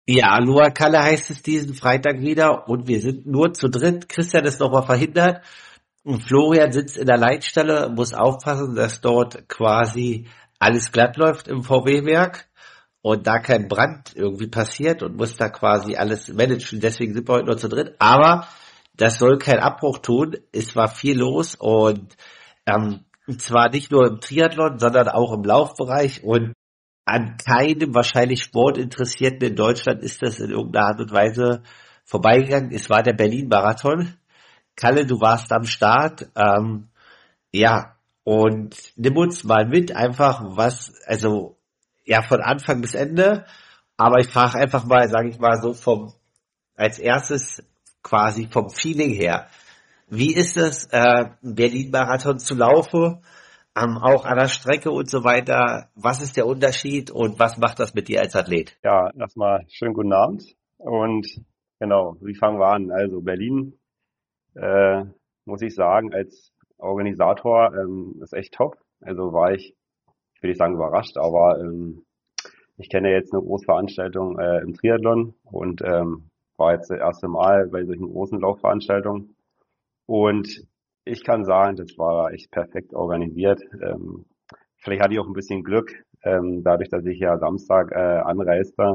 Ja, Lua Kalle heißt es diesen Freitag wieder und wir sind nur zu dritt. Christian ist nochmal verhindert und Florian sitzt in der Leitstelle, muss aufpassen, dass dort quasi alles glatt läuft im VW-Werk und da kein Brand irgendwie passiert und muss da quasi alles managen. Deswegen sind wir heute nur zu dritt. Aber das soll keinen Abbruch tun. Es war viel los und zwar nicht nur im Triathlon, sondern auch im Laufbereich und an keinem wahrscheinlich Sportinteressierten in Deutschland ist das in irgendeiner Art und Weise vorbeigegangen. Es war der Berlin-Marathon. Kalle, du warst am Start. Ja, und nimm uns mal mit, einfach also ja, von Anfang bis Ende. Aber ich frage einfach mal, sage ich mal so als erstes quasi vom Feeling her. Wie ist es, einen Berlin-Marathon zu laufen? Auch an der Strecke und so weiter. Was ist der Unterschied und was macht das mit dir als Athlet? Ja, erstmal schönen guten Abend. Und genau, wie fangen wir an? Also Berlin, muss ich sagen, als Organisator ist echt top. Also war ich will nicht sagen überrascht, aber ich kenne jetzt eine Großveranstaltung im Triathlon und war jetzt das erste Mal bei solchen großen Laufveranstaltungen. Und ich kann sagen, das war echt perfekt organisiert. Vielleicht hatte ich auch ein bisschen Glück, dadurch, dass ich ja Samstag anreiste,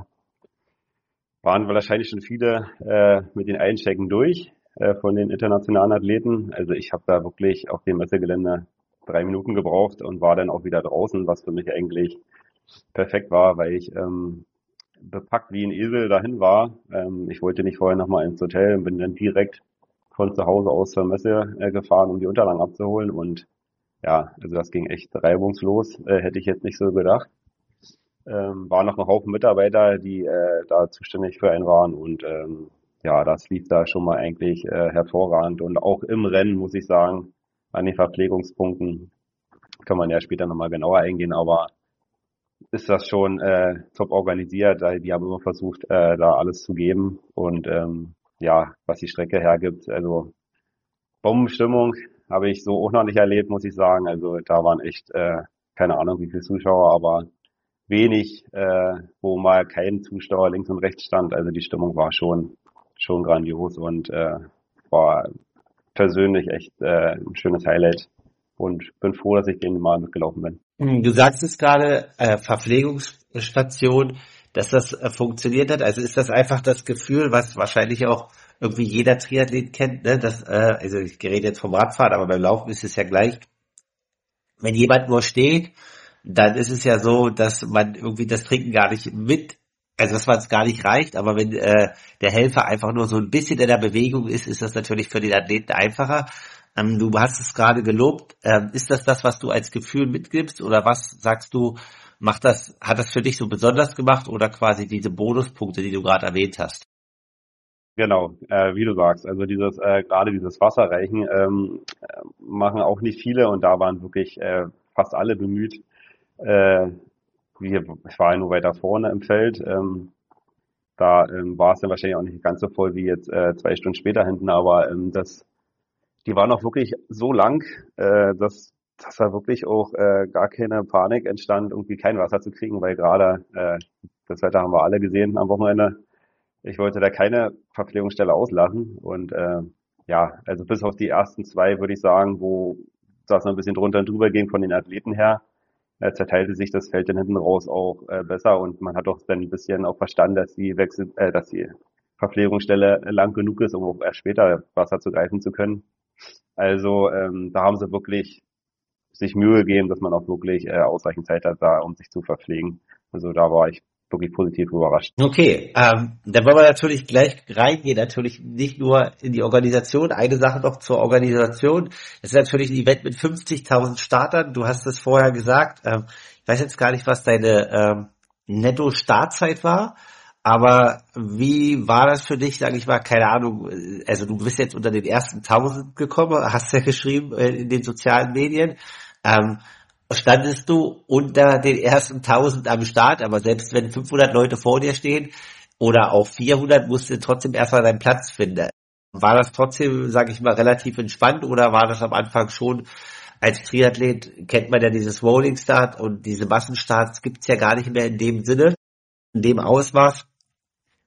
waren wahrscheinlich schon viele mit den Einchecken durch von den internationalen Athleten. Also ich habe da wirklich auf dem Messegelände 3 Minuten gebraucht und war dann auch wieder draußen, was für mich eigentlich perfekt war, weil ich bepackt wie ein Esel dahin war. Ich wollte nicht vorher nochmal ins Hotel und bin dann direkt von zu Hause aus zur Messe gefahren, um die Unterlagen abzuholen. Und ja, also das ging echt reibungslos, hätte ich jetzt nicht so gedacht. Waren noch ein Haufen Mitarbeiter, die da zuständig für einen waren und ja, das lief da schon mal eigentlich hervorragend und auch im Rennen, muss ich sagen, an den Verpflegungspunkten kann man ja später nochmal genauer eingehen, aber ist das schon top organisiert. Die haben immer versucht, da alles zu geben und ja, was die Strecke hergibt, also Bombenstimmung habe ich so auch noch nicht erlebt, muss ich sagen. Also da waren echt, keine Ahnung wie viele Zuschauer, aber wenig, wo mal kein Zuschauer links und rechts stand. Also die Stimmung war schon grandios und war persönlich echt ein schönes Highlight und bin froh, dass ich den mal mitgelaufen bin. Du sagst es gerade, Verpflegungsstation, dass das funktioniert hat. Also ist das einfach das Gefühl, was wahrscheinlich auch irgendwie jeder Triathlet kennt, ne? Also ich rede jetzt vom Radfahren, aber beim Laufen ist es ja gleich. Wenn jemand nur steht, dann ist es ja so, dass man irgendwie das Trinken gar nicht also dass man es gar nicht reicht, aber wenn der Helfer einfach nur so ein bisschen in der Bewegung ist das natürlich für den Athleten einfacher. Du hast es gerade gelobt. Ist das, was du als Gefühl mitgibst oder was sagst du, hat das für dich so besonders gemacht oder quasi diese Bonuspunkte, die du gerade erwähnt hast? Genau, wie du sagst, also gerade dieses Wasserreichen machen auch nicht viele und da waren wirklich fast alle bemüht. Ich war ja nur weiter vorne im Feld. Da war es dann wahrscheinlich auch nicht ganz so voll wie jetzt 2 Stunden später hinten, aber die waren auch wirklich so lang, dass da wirklich auch gar keine Panik entstand, irgendwie kein Wasser zu kriegen, weil gerade das Wetter haben wir alle gesehen am Wochenende. Ich wollte da keine Verpflegungsstelle auslassen und ja, also bis auf die ersten 2 würde ich sagen, wo das noch ein bisschen drunter und drüber ging von den Athleten her, zerteilte sich das Feld dann hinten raus auch besser und man hat auch dann ein bisschen auch verstanden, dass dass die Verpflegungsstelle lang genug ist, um auch erst später Wasser zugreifen zu können. Also da haben sie wirklich sich Mühe gegeben, dass man auch wirklich ausreichend Zeit hat, da um sich zu verpflegen. Also da war ich wirklich positiv überrascht. Okay, dann wollen wir natürlich gleich reingehen, natürlich nicht nur in die Organisation, eine Sache noch zur Organisation. Das ist natürlich ein Event mit 50.000 Startern, du hast es vorher gesagt, ich weiß jetzt gar nicht, was deine Netto-Startzeit war, aber wie war das für dich, sage ich mal, keine Ahnung, also du bist jetzt unter den ersten 1.000 gekommen, hast ja geschrieben in den sozialen Medien, standest du unter den ersten 1.000 am Start, aber selbst wenn 500 Leute vor dir stehen oder auch 400, musst du trotzdem erstmal deinen Platz finden. War das trotzdem, sage ich mal, relativ entspannt oder war das am Anfang schon, als Triathlet kennt man ja dieses Rolling Start und diese Massenstarts gibt's ja gar nicht mehr in dem Sinne, in dem Ausmaß.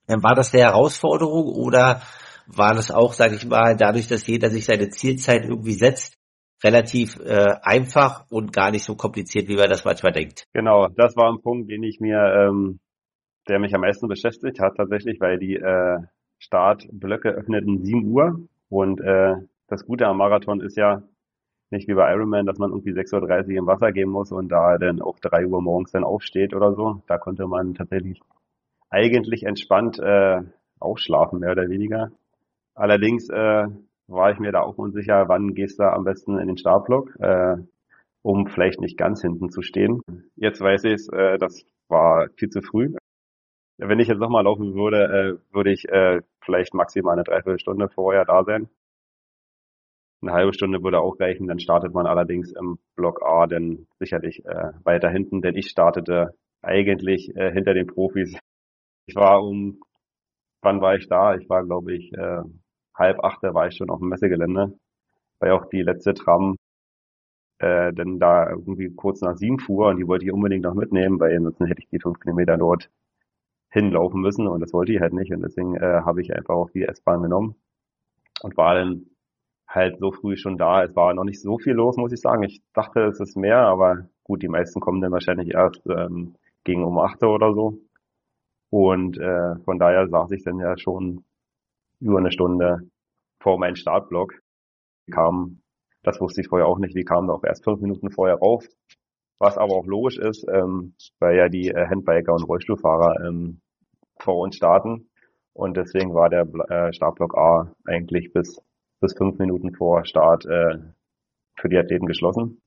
War das eine Herausforderung oder war das auch, sage ich mal, dadurch, dass jeder sich seine Zielzeit irgendwie setzt, relativ einfach und gar nicht so kompliziert, wie man das manchmal denkt? Genau, das war ein Punkt, der mich am meisten beschäftigt hat tatsächlich, weil die Startblöcke öffneten 7 Uhr und das Gute am Marathon ist ja nicht wie bei Ironman, dass man irgendwie 6:30 Uhr im Wasser gehen muss und da dann auch 3 Uhr morgens dann aufsteht oder so. Da konnte man tatsächlich eigentlich entspannt ausschlafen, mehr oder weniger. Allerdings war ich mir da auch unsicher, wann gehst du am besten in den Startblock, um vielleicht nicht ganz hinten zu stehen. Jetzt weiß ich es, das war viel zu früh. Wenn ich jetzt nochmal laufen würde, würde ich vielleicht maximal eine Dreiviertelstunde vorher da sein. Eine halbe Stunde würde auch reichen, dann startet man allerdings im Block A dann sicherlich weiter hinten, denn ich startete eigentlich hinter den Profis. Ich war wann war ich da? Ich war, glaube ich, 7:30 war ich schon auf dem Messegelände, weil auch die letzte Tram dann da irgendwie kurz nach 7 fuhr und die wollte ich unbedingt noch mitnehmen, weil ansonsten hätte ich die 5 Kilometer dort hinlaufen müssen und das wollte ich halt nicht und deswegen habe ich einfach auch die S-Bahn genommen und war dann halt so früh schon da. Es war noch nicht so viel los, muss ich sagen. Ich dachte, es ist mehr, aber gut, die meisten kommen dann wahrscheinlich erst gegen um 8 oder so. Und von daher saß ich dann ja schon über eine Stunde vor meinem Startblock. Das wusste ich vorher auch nicht, die kamen da auch erst 5 Minuten vorher rauf. Was aber auch logisch ist, weil ja die Handbiker und Rollstuhlfahrer vor uns starten. Und deswegen war der Startblock A eigentlich bis 5 Minuten vor Start für die Athleten geschlossen.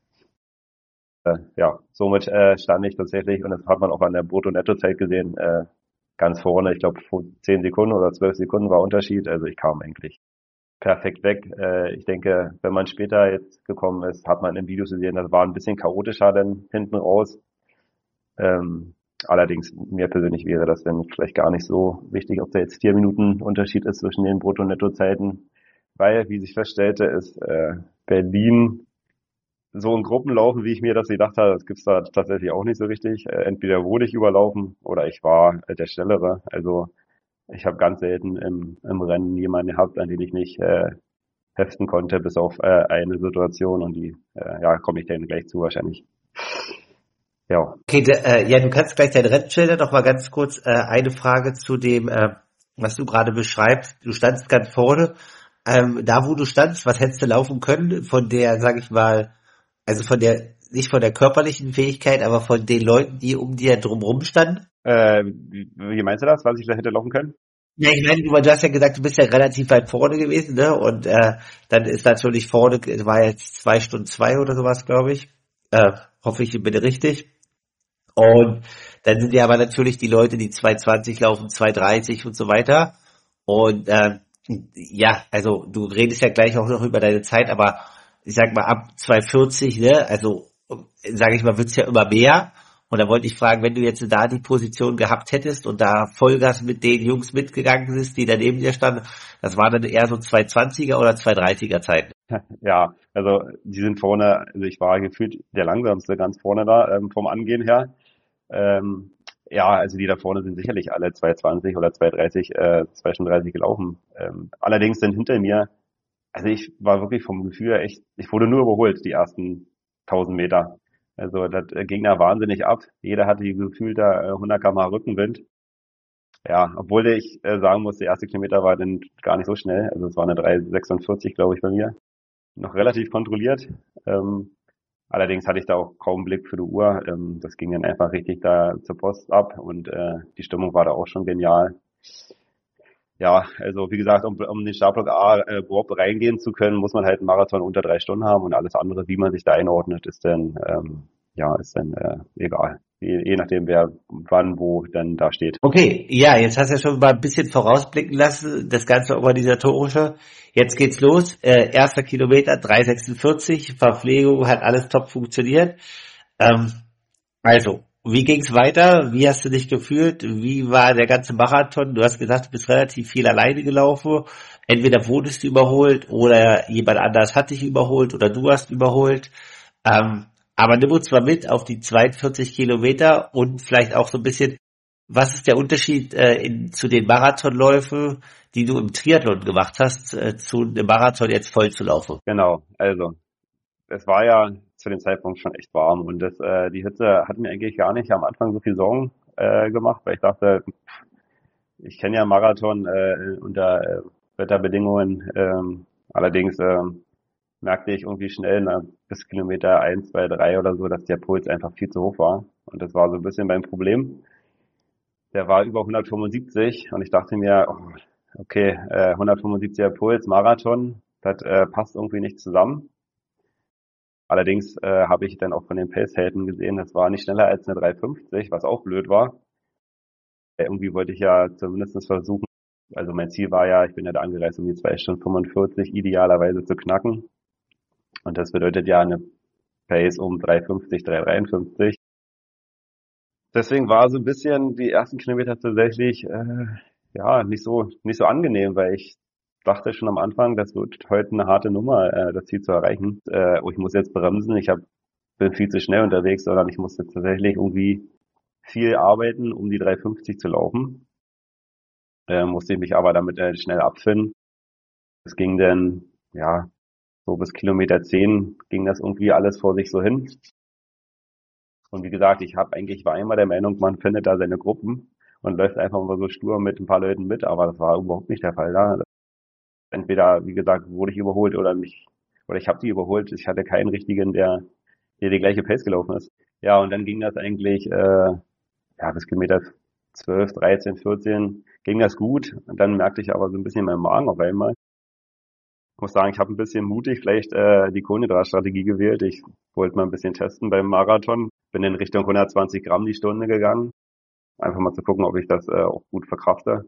Ja, somit stand ich tatsächlich, und das hat man auch an der Brutto-Netto-Zeit gesehen, ganz vorne. Ich glaube, 10 Sekunden oder 12 Sekunden war Unterschied. Also ich kam eigentlich perfekt weg. Ich denke, wenn man später jetzt gekommen ist, hat man im Video gesehen, das war ein bisschen chaotischer dann hinten raus. Allerdings, mir persönlich wäre das dann vielleicht gar nicht so wichtig, ob da jetzt 4 Minuten Unterschied ist zwischen den Brutto-Netto-Zeiten. Weil, wie sich feststellte, ist Berlin so in Gruppen laufen, wie ich mir das gedacht habe, das gibt's da tatsächlich auch nicht so richtig. Entweder wurde ich überlaufen oder ich war der Schnellere. Also ich habe ganz selten im Rennen jemanden gehabt, an den ich nicht heften konnte, bis auf eine Situation und die komme ich dann gleich zu wahrscheinlich. Ja. Okay, du kannst gleich dein Rennen schildern. Noch mal ganz kurz eine Frage zu dem, was du gerade beschreibst. Du standst ganz vorne. Da, wo du standst, was hättest du laufen können von der, sag ich mal, also nicht von der körperlichen Fähigkeit, aber von den Leuten, die um dir drumherum standen? Wie meinst du das, was ich da hätte laufen können? Ja, ich meine, du hast ja gesagt, du bist ja relativ weit vorne gewesen, ne? Und dann ist natürlich vorne, war jetzt 2:02 oder sowas, glaube ich. Hoffe ich, bin richtig. Und dann sind ja aber natürlich die Leute, die 2:20 laufen, 2:30 und so weiter. Und ja, also du redest ja gleich auch noch über deine Zeit, aber ich sag mal ab 2:40, ne, also sage ich mal, wird's ja immer mehr. Und da wollte ich fragen, wenn du jetzt da die Position gehabt hättest und da Vollgas mit den Jungs mitgegangen bist, die da neben dir standen, das war dann eher so 2:20er oder 2:30er Zeiten? Ja, also die sind vorne, also ich war gefühlt der langsamste ganz vorne da vom Angehen her. Ja, also die da vorne sind sicherlich alle 2:20 oder 2:30, 2:30 gelaufen. Allerdings sind hinter mir, also ich war wirklich vom Gefühl her echt, ich wurde nur überholt, die ersten 1000 Meter. Also das ging da wahnsinnig ab. Jeder hatte gefühlt da 100 km/h Rückenwind. Ja, obwohl ich sagen muss, der erste Kilometer war dann gar nicht so schnell. Also es war eine 3:46, glaube ich, bei mir. Noch relativ kontrolliert. Allerdings hatte ich da auch kaum Blick für die Uhr. Das ging dann einfach richtig da zur Post ab und die Stimmung war da auch schon genial. Ja, also wie gesagt, um den Startblock A überhaupt reingehen zu können, muss man halt einen Marathon unter 3 Stunden haben und alles andere, wie man sich da einordnet, ist dann egal. Je nachdem, wer wann wo dann da steht. Okay, ja, jetzt hast du ja schon mal ein bisschen vorausblicken lassen, das ganze Organisatorische. Jetzt geht's los. Erster Kilometer, 3:46, Verpflegung, hat alles top funktioniert. Also, wie ging's weiter? Wie hast du dich gefühlt? Wie war der ganze Marathon? Du hast gesagt, du bist relativ viel alleine gelaufen. Entweder wurdest du überholt oder jemand anders hat dich überholt oder du hast überholt. Aber nimm uns mal mit auf die 42 Kilometer und vielleicht auch so ein bisschen, Was ist der Unterschied zu den Marathonläufen, die du im Triathlon gemacht hast, zu einem Marathon jetzt voll zu laufen? Genau, also es war ja zu dem Zeitpunkt schon echt warm und die Hitze hat mir eigentlich gar nicht am Anfang so viel Sorgen gemacht, weil ich dachte, ich kenne ja Marathon unter Wetterbedingungen. Allerdings merkte ich irgendwie schnell bis Kilometer 1, 2, 3 oder so, dass der Puls einfach viel zu hoch war. Und das war so ein bisschen mein Problem. Der war über 175 und ich dachte mir, oh, okay, 175er Puls, Marathon, das passt irgendwie nicht zusammen. Allerdings habe ich dann auch von den Pacehelden gesehen, das war nicht schneller als eine 350, was auch blöd war. Irgendwie wollte ich ja zumindest versuchen, also mein Ziel war ja, ich bin ja da angereist, um die 2 Stunden 45 idealerweise zu knacken. Und das bedeutet ja eine Pace um 350, 353. Deswegen war so ein bisschen die ersten Kilometer tatsächlich ja nicht so angenehm, weil ich dachte schon am Anfang, das wird heute eine harte Nummer, das Ziel zu erreichen. Oh, ich muss jetzt bremsen, bin viel zu schnell unterwegs, sondern ich musste tatsächlich irgendwie viel arbeiten, um die 350 zu laufen. Musste ich mich aber damit schnell abfinden. Es ging dann, ja, so bis Kilometer 10 ging das irgendwie alles vor sich so hin. Und wie gesagt, war immer der Meinung, man findet da seine Gruppen und läuft einfach mal so stur mit ein paar Leuten mit, aber das war überhaupt nicht der Fall da. Entweder, wie gesagt, wurde ich überholt oder ich habe die überholt. Ich hatte keinen richtigen, der die gleiche Pace gelaufen ist. Ja, und dann ging das eigentlich, ja, bis Kilometer 12, 13, 14 ging das gut. Und dann merkte ich aber so ein bisschen meinen Magen auf einmal. Ich muss sagen, ich habe ein bisschen mutig vielleicht die Kohlenhydratstrategie gewählt. Ich wollte mal ein bisschen testen beim Marathon. Bin in Richtung 120 Gramm die Stunde gegangen. Einfach mal zu gucken, ob ich das auch gut verkrafte.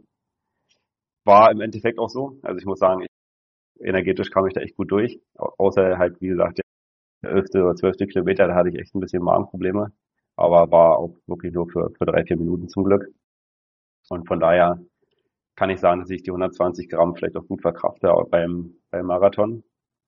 War im Endeffekt auch so. Also ich muss sagen, energetisch kam ich da echt gut durch. Außer halt, wie gesagt, der 11. oder 12. Kilometer, da hatte ich echt ein bisschen Magenprobleme. Aber war auch wirklich nur für 3, 4 Minuten zum Glück. Und von daher kann ich sagen, dass ich die 120 Gramm vielleicht auch gut verkrafte auch beim Marathon.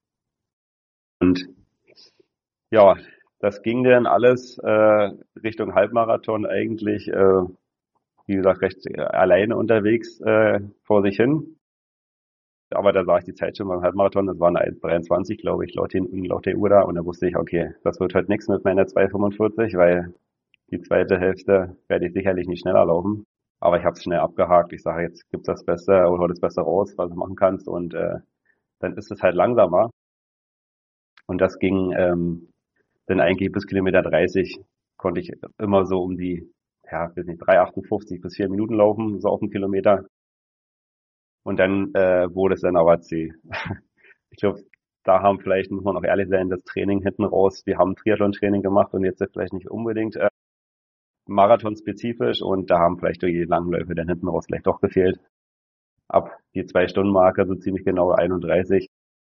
Und ja, das ging dann alles Richtung Halbmarathon eigentlich, wie gesagt, recht alleine unterwegs vor sich hin. Aber da sah ich die Zeit schon beim Halbmarathon, das war eine 1,23, glaube ich, laut der Uhr da. Und da wusste ich, okay, das wird heute nichts mit meiner 2,45, weil die zweite Hälfte werde ich sicherlich nicht schneller laufen. Aber ich habe es schnell abgehakt. Ich sage, jetzt gibt's das Beste oder hol das Beste raus, was du machen kannst. Und dann ist es halt langsamer. Und das ging dann eigentlich bis Kilometer 30 konnte ich immer so um die, ja, weiß nicht, 3,58 bis 4 Minuten laufen, so auf den Kilometer. Und dann wurde es dann aber zäh. Ich glaube, da haben vielleicht, muss man auch ehrlich sein, das Training hinten raus, wir haben Triathlon-Training gemacht und jetzt vielleicht nicht unbedingt marathonspezifisch und da haben vielleicht die Langläufe dann hinten raus vielleicht doch gefehlt. Ab die 2-Stunden-Marke, so ziemlich genau 31.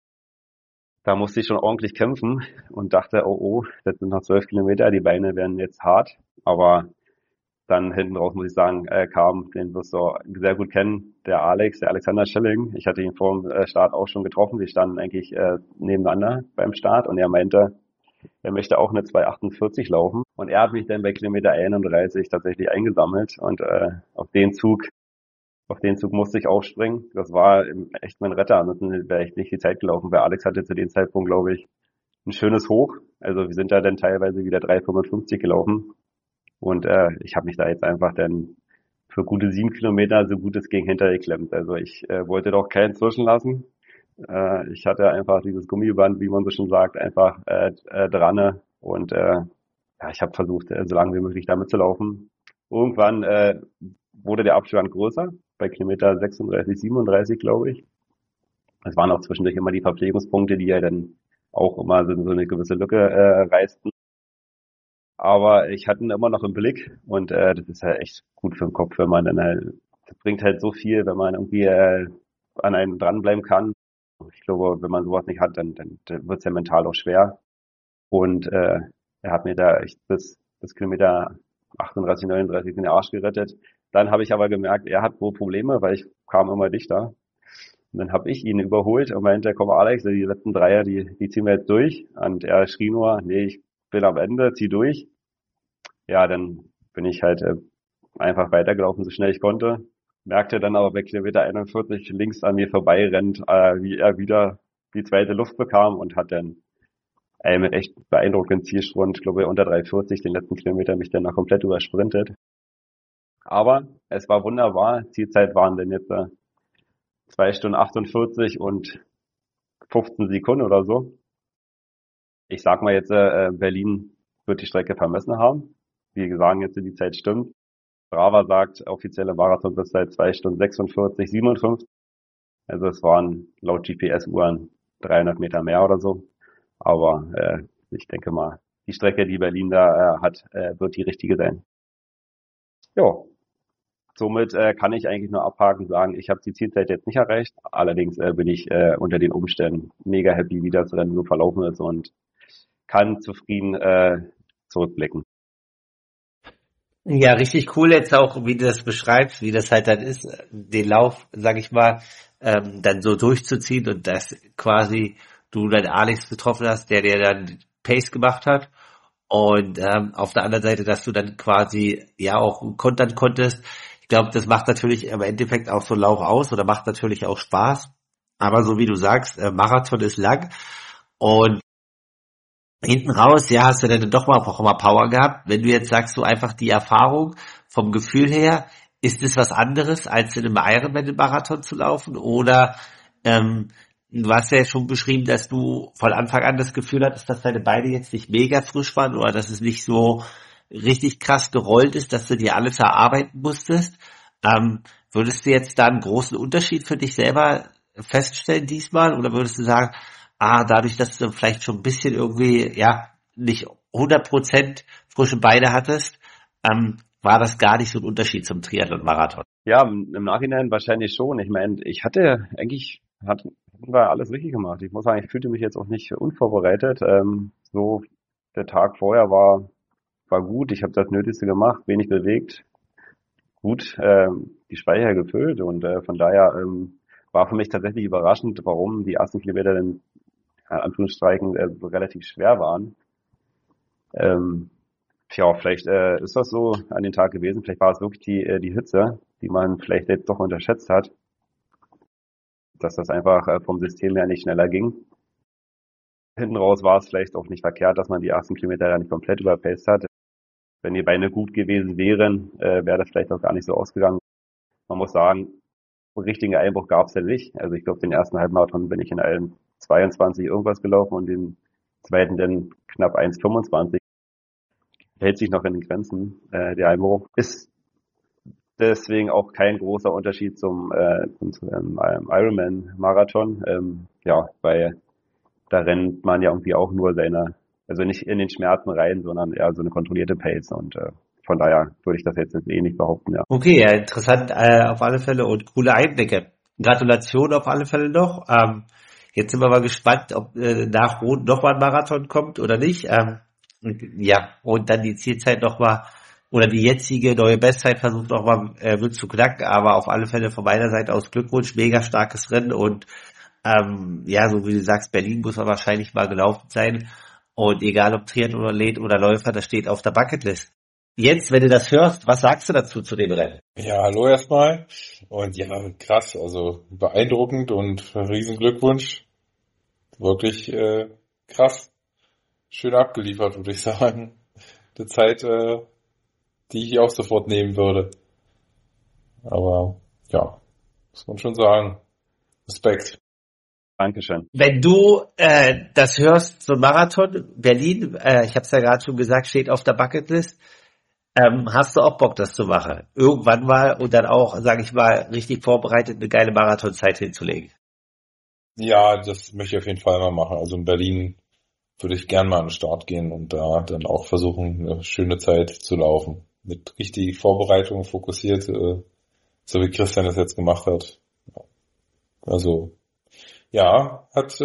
Da musste ich schon ordentlich kämpfen und dachte, oh, oh, das sind noch 12 Kilometer, die Beine werden jetzt hart. Aber dann hinten raus, muss ich sagen, kam, den wirst du sehr gut kennen, der Alexander Schilling. Ich hatte ihn vor dem Start auch schon getroffen. Wir standen eigentlich nebeneinander beim Start und er meinte, er möchte auch eine 2,48 laufen. Und er hat mich dann bei Kilometer 31 tatsächlich eingesammelt und auf den Zug musste ich aufspringen. Das war echt mein Retter. Ansonsten wäre ich nicht die Zeit gelaufen, weil Alex hatte zu dem Zeitpunkt, glaube ich, ein schönes Hoch. Also wir sind da dann teilweise wieder 3,55 gelaufen. Und ich habe mich da jetzt einfach dann für gute 7 Kilometer so gut es ging hintergeklemmt. Also ich wollte doch keinen zwischenlassen. Ich hatte einfach dieses Gummiband, wie man so schon sagt, einfach dran. Und ja, ich habe versucht, so lange wie möglich damit zu laufen. Irgendwann wurde der Abstand größer, bei Kilometer 36, 37, glaube ich. Es waren auch zwischendurch immer die Verpflegungspunkte, die ja dann auch immer so eine gewisse Lücke reißen. Aber ich hatte ihn immer noch im Blick und das ist halt echt gut für den Kopf, wenn man dann halt, das bringt halt so viel, wenn man irgendwie an einem dranbleiben kann. Ich glaube, wenn man sowas nicht hat, dann wird es ja mental auch schwer. Und er hat mir da echt bis Kilometer 38, 39 den Arsch gerettet. Dann habe ich aber gemerkt, er hat wohl Probleme, weil ich kam immer dichter. Und dann habe ich ihn überholt und meinte, komm Alex, die letzten Dreier, die ziehen wir jetzt durch. Und er schrie nur, nee, ich bin am Ende, zieh durch. Ja, dann bin ich halt einfach weitergelaufen, so schnell ich konnte. Merkte dann aber bei Kilometer 41 links an mir vorbei rennt, wie er wieder die zweite Luft bekam und hat dann mit echt beeindruckenden Zielschwund, ich glaube unter 3,40 den letzten Kilometer mich dann noch komplett übersprintet. Aber es war wunderbar. Zielzeit waren dann jetzt 2 Stunden 48 und 15 Sekunden oder so. Ich sag mal jetzt, Berlin wird die Strecke vermessen haben. Wir sagen jetzt, die Zeit stimmt. Strava sagt, offizielle Marathonbestzeit 2 Stunden 46, 57. Also es waren laut GPS-Uhren 300 Meter mehr oder so. Aber ich denke mal, die Strecke, die Berlin da hat, wird die richtige sein. Jo, somit kann ich eigentlich nur abhaken sagen, ich habe die Zielzeit jetzt nicht erreicht. Allerdings bin ich unter den Umständen mega happy, wie das Rennen so verlaufen ist und kann zufrieden zurückblicken. Ja, richtig cool jetzt auch, wie du das beschreibst, wie das halt dann ist, den Lauf, sag ich mal, dann so durchzuziehen und dass quasi du dann Alex getroffen hast, der dir dann Pace gemacht hat und auf der anderen Seite, dass du dann quasi ja auch kontern konntest. Ich glaube, das macht natürlich im Endeffekt auch so einen Lauf aus oder macht natürlich auch Spaß. Aber so wie du sagst, Marathon ist lang und hinten raus, ja, hast du dann doch mal auch mal Power gehabt. Wenn du jetzt sagst, so einfach die Erfahrung vom Gefühl her, ist es was anderes, als in einem Ironman-Marathon zu laufen? Oder du hast ja schon beschrieben, dass du von Anfang an das Gefühl hattest, dass deine Beine jetzt nicht mega frisch waren oder dass es nicht so richtig krass gerollt ist, dass du dir alles erarbeiten musstest. Würdest du jetzt da einen großen Unterschied für dich selber feststellen diesmal? Oder würdest du sagen, dadurch, dass du vielleicht schon ein bisschen irgendwie, ja, nicht 100% frische Beine hattest, war das gar nicht so ein Unterschied zum Triathlon-Marathon? Ja, im Nachhinein wahrscheinlich schon. Ich meine, hatten wir alles richtig gemacht. Ich muss sagen, ich fühlte mich jetzt auch nicht unvorbereitet. So der Tag vorher war gut. Ich habe das Nötigste gemacht, wenig bewegt, gut die Speicher gefüllt und von daher war für mich tatsächlich überraschend, warum die ersten Kilometer dann in Anführungsstrichen relativ schwer waren. Vielleicht ist das so an den Tag gewesen. Vielleicht war es wirklich die Hitze, die man vielleicht jetzt doch unterschätzt hat, dass das einfach vom System her nicht schneller ging. Hinten raus war es vielleicht auch nicht verkehrt, dass man die ersten Kilometer ja nicht komplett überpaced hat. Wenn die Beine gut gewesen wären, wäre das vielleicht auch gar nicht so ausgegangen. Man muss sagen, einen richtigen Einbruch gab es ja nicht. Also ich glaube, den ersten Halbmarathon bin ich in allen 22 irgendwas gelaufen und den zweiten dann knapp 1,25. Hält sich noch in den Grenzen. Der Einbruch ist deswegen auch kein großer Unterschied zum Ironman-Marathon. Weil da rennt man ja irgendwie auch nur also nicht in den Schmerzen rein, sondern eher so eine kontrollierte Pace und von daher würde ich das jetzt nicht behaupten, ja. Okay, ja, interessant auf alle Fälle und coole Einblicke. Gratulation auf alle Fälle noch. Jetzt sind wir mal gespannt, ob nach Rot noch mal ein Marathon kommt oder nicht. Und dann die Zielzeit nochmal oder die jetzige neue Bestzeit versucht nochmal wird zu knacken, aber auf alle Fälle von meiner Seite aus Glückwunsch, mega starkes Rennen und so wie du sagst, Berlin muss man wahrscheinlich mal gelaufen sein und egal ob Triathlet oder Läufer, das steht auf der Bucketlist. Jetzt, wenn du das hörst, was sagst du dazu zu dem Rennen? Ja, hallo erstmal. Und ja, krass, also beeindruckend und riesen Glückwunsch. Wirklich krass. Schön abgeliefert, würde ich sagen. Eine Zeit, die ich auch sofort nehmen würde. Aber ja, muss man schon sagen. Respekt. Dankeschön. Wenn du das hörst, so ein Marathon, Berlin, ich habe es ja gerade schon gesagt, steht auf der Bucketlist. Hast du auch Bock, das zu machen? Irgendwann mal und dann auch, sage ich mal, richtig vorbereitet eine geile Marathonzeit hinzulegen? Ja, das möchte ich auf jeden Fall mal machen. Also in Berlin würde ich gern mal an den Start gehen und da dann auch versuchen, eine schöne Zeit zu laufen. Mit richtig Vorbereitung, fokussiert, so wie Christian das jetzt gemacht hat. Also, ja, hat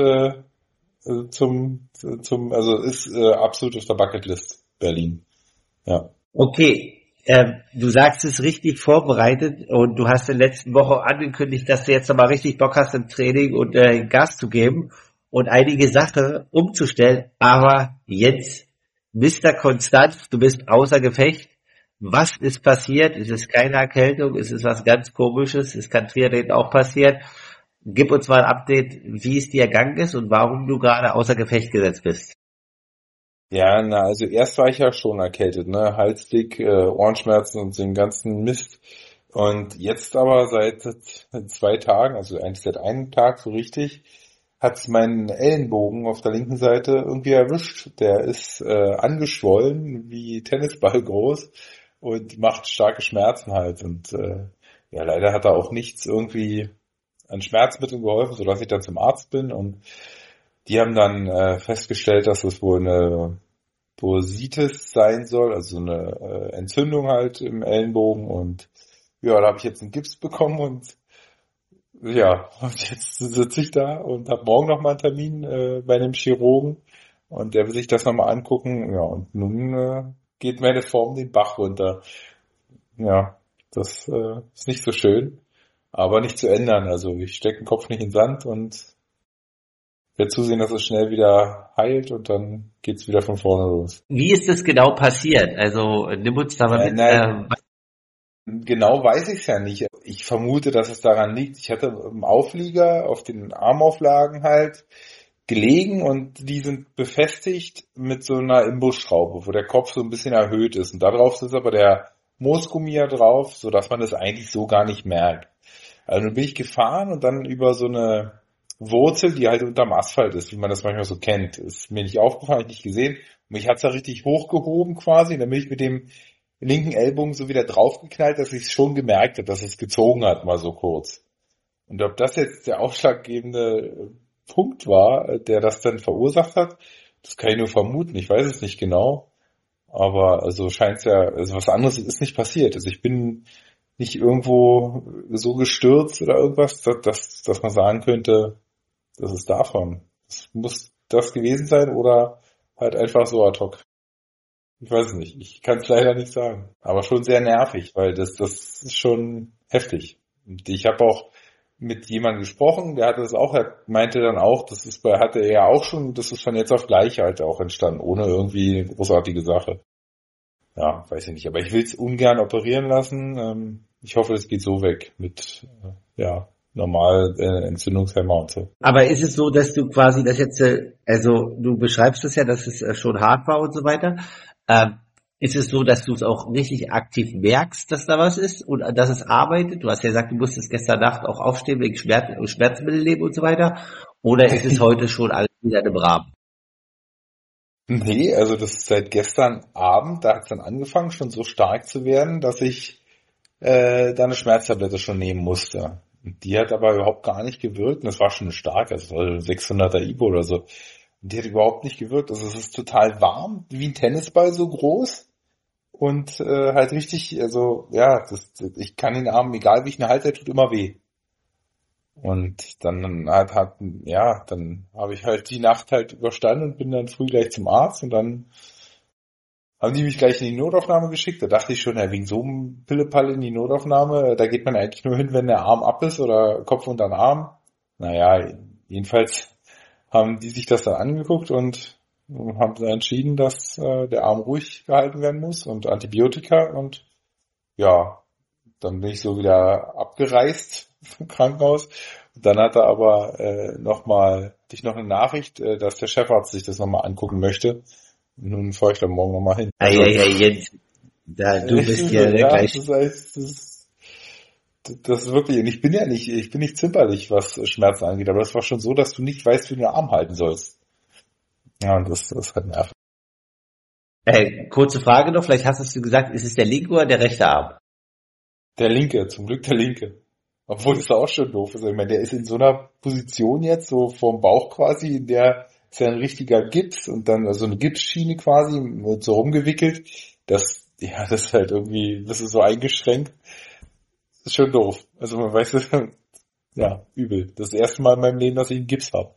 also ist absolut auf der Bucketlist Berlin. Ja. Okay, du sagst es richtig vorbereitet und du hast in der letzten Woche angekündigt, dass du jetzt nochmal richtig Bock hast im Training und Gas zu geben und einige Sachen umzustellen. Aber jetzt, Mr. Konstant, du bist außer Gefecht. Was ist passiert? Es ist keine Erkältung, es ist was ganz Komisches, es kann Triathleten auch passieren. Gib uns mal ein Update, wie es dir ergangen ist und warum du gerade außer Gefecht gesetzt bist. Ja, also erst war ich ja schon erkältet, ne? Halsdick, Ohrenschmerzen und den ganzen Mist. Und jetzt aber seit 2 Tagen, also eigentlich seit einem Tag so richtig, hat's meinen Ellenbogen auf der linken Seite irgendwie erwischt. Der ist angeschwollen, wie Tennisball groß und macht starke Schmerzen halt. Und ja, leider hat da auch nichts irgendwie an Schmerzmitteln geholfen, sodass ich dann zum Arzt bin. Und die haben dann festgestellt, dass es wohl eine Bursitis sein soll, also eine Entzündung halt im Ellenbogen. Und ja, da habe ich jetzt einen Gips bekommen und ja, und jetzt sitze ich da und habe morgen nochmal einen Termin bei einem Chirurgen und der will sich das nochmal angucken. Ja, und nun geht meine Form den Bach runter. Ja, das ist nicht so schön, aber nicht zu ändern. Also ich stecke den Kopf nicht in den Sand und werde zusehen, dass es schnell wieder heilt und dann geht's wieder von vorne los. Wie ist das genau passiert? Also nimm uns da mal mit. Nein, genau weiß ich es ja nicht. Ich vermute, dass es daran liegt. Ich hatte im Auflieger auf den Armauflagen halt gelegen und die sind befestigt mit so einer Imbusschraube, wo der Kopf so ein bisschen erhöht ist. Und darauf sitzt aber der Moosgummi ja drauf, sodass man das eigentlich so gar nicht merkt. Also dann bin ich gefahren und dann über so eine Wurzel, die halt unterm Asphalt ist, wie man das manchmal so kennt. Ist mir nicht aufgefallen, hab ich nicht gesehen. Und mich hat's da richtig hochgehoben quasi. Und dann bin ich mit dem linken Ellbogen so wieder draufgeknallt, dass ich es schon gemerkt habe, dass es gezogen hat, mal so kurz. Und ob das jetzt der ausschlaggebende Punkt war, der das dann verursacht hat, das kann ich nur vermuten. Ich weiß es nicht genau. Aber also scheint's ja, also was anderes ist nicht passiert. Also ich bin nicht irgendwo so gestürzt oder irgendwas, dass man sagen könnte, das ist davon. Es muss das gewesen sein oder halt einfach so ad hoc. Ich weiß es nicht. Ich kann es leider nicht sagen. Aber schon sehr nervig, weil das ist schon heftig. Und ich habe auch mit jemandem gesprochen, der hatte das auch, er meinte dann auch, hatte er ja auch schon, das ist von jetzt auf gleich halt auch entstanden, ohne irgendwie eine großartige Sache. Ja, weiß ich nicht. Aber ich will es ungern operieren lassen. Ich hoffe, es geht so weg mit, normal Entzündungshemmer und so. Aber ist es so, dass du quasi das jetzt, also du beschreibst es ja, dass es schon hart war und so weiter. Ist es so, dass du es auch richtig aktiv merkst, dass da was ist und dass es arbeitet? Du hast ja gesagt, du musstest gestern Nacht auch aufstehen wegen Schmerzmittel nehmen und so weiter. Oder ist es heute schon alles wieder im Rahmen? Nee, also das ist seit gestern Abend, da hat es dann angefangen, schon so stark zu werden, dass ich da eine Schmerztablette schon nehmen musste. Und die hat aber überhaupt gar nicht gewirkt. Und das war schon eine starke, also 600er Ibo oder so. Und die hat überhaupt nicht gewirkt. Also es ist total warm, wie ein Tennisball so groß. Und halt richtig, also ja, ich kann den Arm, egal wie ich ihn halte, der tut immer weh. Und dann dann habe ich halt die Nacht halt überstanden und bin dann früh gleich zum Arzt und dann haben die mich gleich in die Notaufnahme geschickt. Da dachte ich schon, ja, wegen so einem Pillepalle in die Notaufnahme, da geht man eigentlich nur hin, wenn der Arm ab ist oder Kopf unter den Arm. Naja, jedenfalls haben die sich das dann angeguckt und haben dann entschieden, dass der Arm ruhig gehalten werden muss und Antibiotika und ja, dann bin ich so wieder abgereist vom Krankenhaus. Und dann hat er aber noch eine Nachricht, dass der Chefarzt sich das nochmal angucken möchte. Und nun fahre ich dann morgen nochmal hin. Jetzt, du bist ja gleich. Das ist wirklich, und ich bin nicht zimperlich, was Schmerzen angeht, aber das war schon so, dass du nicht weißt, wie du den Arm halten sollst. Ja, und das hat nervig. Kurze Frage noch, vielleicht hast du gesagt, ist es der linke oder der rechte Arm? Der linke, zum Glück der linke. Obwohl das auch schon doof ist. Ich meine, der ist in so einer Position jetzt, so vorm Bauch quasi, in der ist ja ein richtiger Gips und dann also eine Gipsschiene quasi, wird so rumgewickelt. Das ist halt irgendwie, das ist so eingeschränkt. Das ist schon doof. Also man weiß, ja, übel. Das ist das erste Mal in meinem Leben, dass ich einen Gips habe.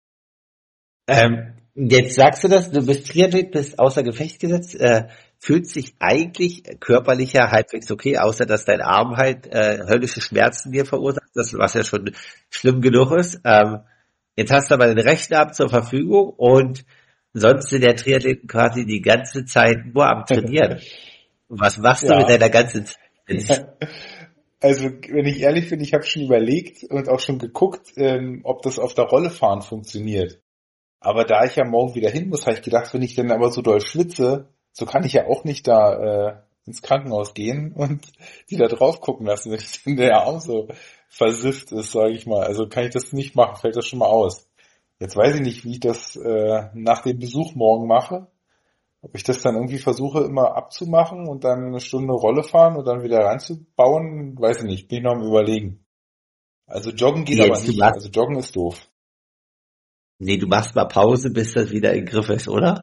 Jetzt sagst du das, du bist Triathlet, bist außer Gefecht gesetzt, fühlt sich eigentlich körperlicher halbwegs okay, außer dass dein Arm halt höllische Schmerzen dir verursacht, das was ja schon schlimm genug ist. Jetzt hast du aber den rechten Arm zur Verfügung und sonst sind der Triathleten quasi die ganze Zeit nur am Trainieren. Was machst du Ja. mit deiner ganzen Zeit? Also, wenn ich ehrlich bin, ich habe schon überlegt und auch schon geguckt, ob das auf der Rolle fahren funktioniert. Aber da ich ja morgen wieder hin muss, habe ich gedacht, wenn ich dann aber so doll schwitze, so kann ich ja auch nicht da ins Krankenhaus gehen und die da drauf gucken lassen, wenn ich dann der Arm so versifft ist, sage ich mal. Also kann ich das nicht machen, fällt das schon mal aus. Jetzt weiß ich nicht, wie ich das nach dem Besuch morgen mache. Ob ich das dann irgendwie versuche, immer abzumachen und dann eine Stunde Rolle fahren und dann wieder reinzubauen, weiß ich nicht, bin ich noch am Überlegen. Also joggen geht aber Jetzt, du nicht, machst, also joggen ist doof. du machst mal Pause, bis das wieder in Griff ist, oder?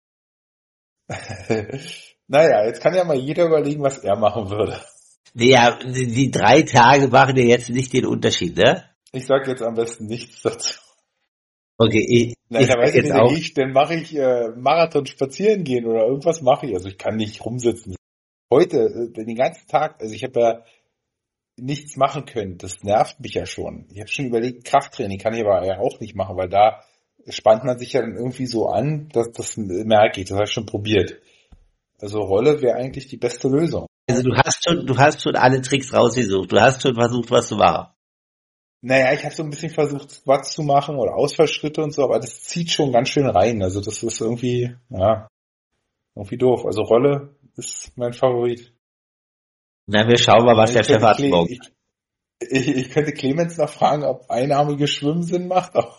Naja, jetzt kann ja mal jeder überlegen, was er machen würde. Nee, ja, die 3 Tage machen ja jetzt nicht den Unterschied, ne? Ich sag jetzt am besten nichts dazu. Okay, ich Nein, da sag weiß ich jetzt nicht, auch, dann mache ich Marathon spazieren gehen oder irgendwas mache ich. Also ich kann nicht rumsitzen. Heute, den ganzen Tag, also ich habe ja nichts machen können. Das nervt mich ja schon. Ich habe schon überlegt, Krafttraining kann ich aber ja auch nicht machen, weil da spannt man sich ja dann irgendwie so an, dass das merke ich. Das habe ich schon probiert. Also Rolle wäre eigentlich die beste Lösung. also du hast schon alle Tricks rausgesucht. Du hast schon versucht, was zu machen. Naja, ich habe so ein bisschen versucht, Squats zu machen oder Ausfallschritte und so, aber das zieht schon ganz schön rein. Also das ist irgendwie, ja, irgendwie doof. Also Rolle ist mein Favorit. Na, wir schauen mal, was Ich der könnte, Chefarzt morgen. ich könnte Clemens noch fragen, ob einarmiges Schwimmen Sinn macht. Aber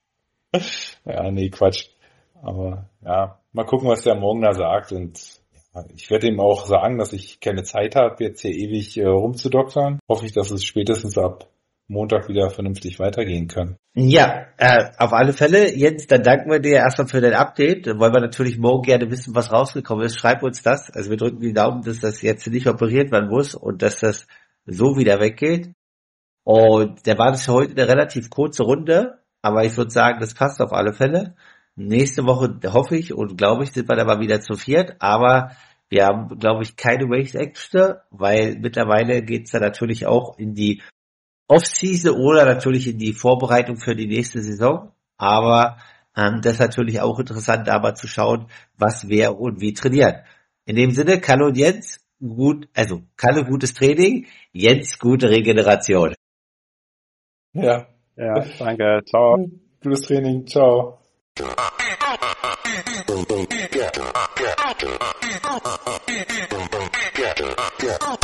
ja, nee, Quatsch. Aber ja, mal gucken, was der morgen da sagt. Und ja, ich werde ihm auch sagen, dass ich keine Zeit habe, jetzt hier ewig rumzudoktern. Hoffe ich, dass es spätestens ab Montag wieder vernünftig weitergehen kann. Ja, auf alle Fälle, Jens, dann danken wir dir erstmal für dein Update. Dann wollen wir natürlich morgen gerne wissen, was rausgekommen ist. Schreib uns das. Also wir drücken die Daumen, dass das jetzt nicht operiert werden muss und dass das so wieder weggeht. Und der war das für heute eine relativ kurze Runde, aber ich würde sagen, das passt auf alle Fälle. Nächste Woche hoffe ich und glaube ich, sind wir dann mal wieder zu viert, aber wir haben, glaube ich, keine Race-Action, weil mittlerweile geht's dann natürlich auch in die Off-Season oder natürlich in die Vorbereitung für die nächste Saison. Aber das ist natürlich auch interessant, da mal zu schauen, was wer und wie trainiert. In dem Sinne, Kalle und Jens, Kalle gutes Training, Jens gute Regeneration. Ja, Ja, danke. Ciao. gutes Training. Ciao. Get